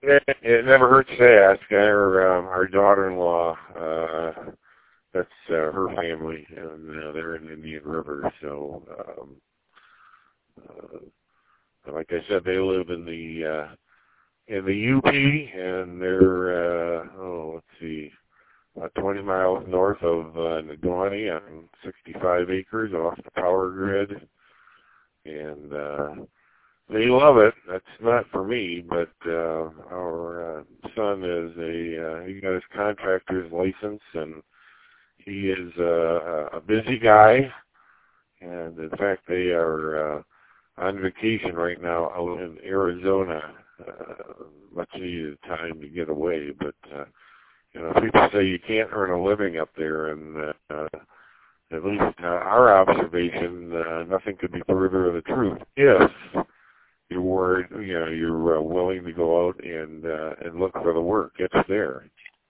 it never hurts to ask. Our daughter-in-law, that's her family, and they're in Indian River. So, like I said, they live in the UP, and they're let's see, about 20 miles north of Negaunee on 65 acres off the power grid, and they love it. That's not for me, but our son he got his contractor's license, and he is a busy guy, and in fact they are on vacation right now out in Arizona. Much needed time to get away, but people say you can't earn a living up there, and at least our observation, nothing could be further of the truth if you're willing to go out and look for the work. It's there.